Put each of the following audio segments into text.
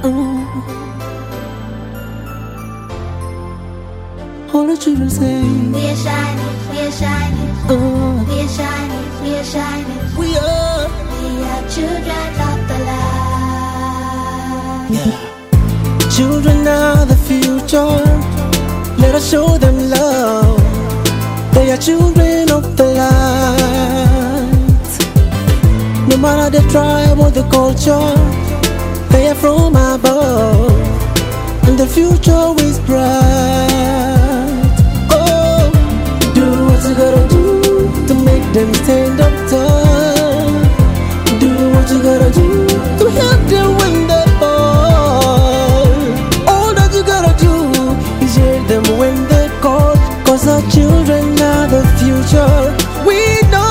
All the children say, we are shining, we are shining, we are shining, we are shining. we are Children of the light. yeah. Children are the future. Let us show them love. They are children of the light. No matter the tribe or the culture, they are from above, and the future is bright. Oh, do what you gotta do to make them stand up tall. Do what you gotta do to help them when they fall. All that you gotta do is hear them when they call, 'cause our children are the future. We know.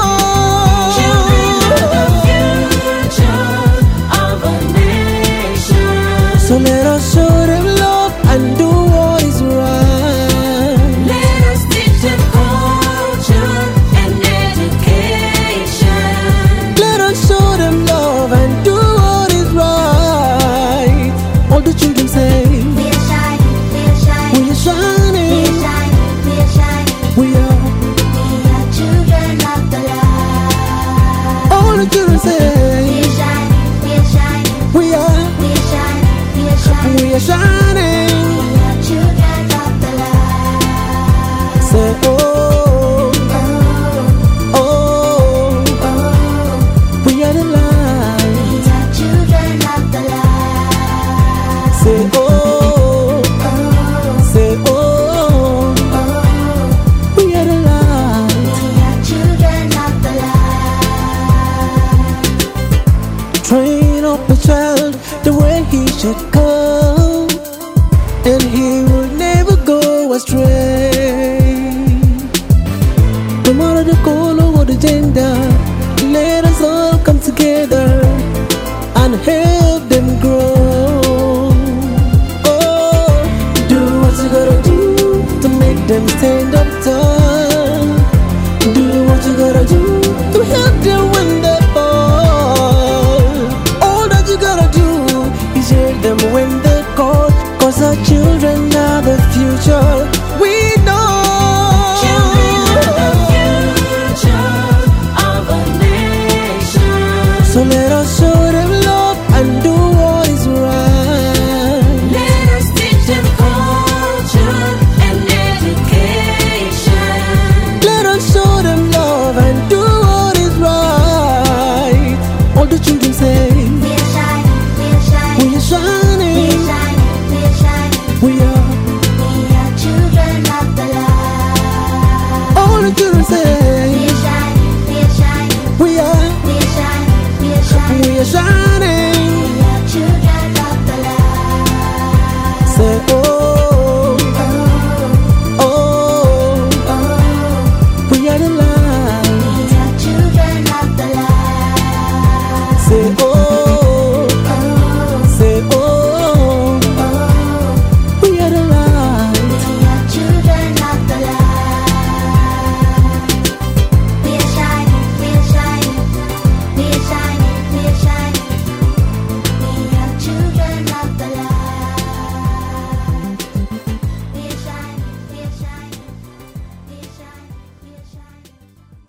So let us show them love and do what is right. Let us teach them culture and education. Let us show them love and do what is right. All the children say, We are shining, we are shining, we are shining. we are shining, we are shining. We are. We are children of the light. All the children say, We are shining, we are shining, we are. we are shining, we are shining. We are shining. We are children of the light. Say, oh, Oh, oh, oh. we are the light. We are children of the light. Say, oh, Oh, say, oh, oh. we are the light. We are children of the light. Train up a child the way he should go.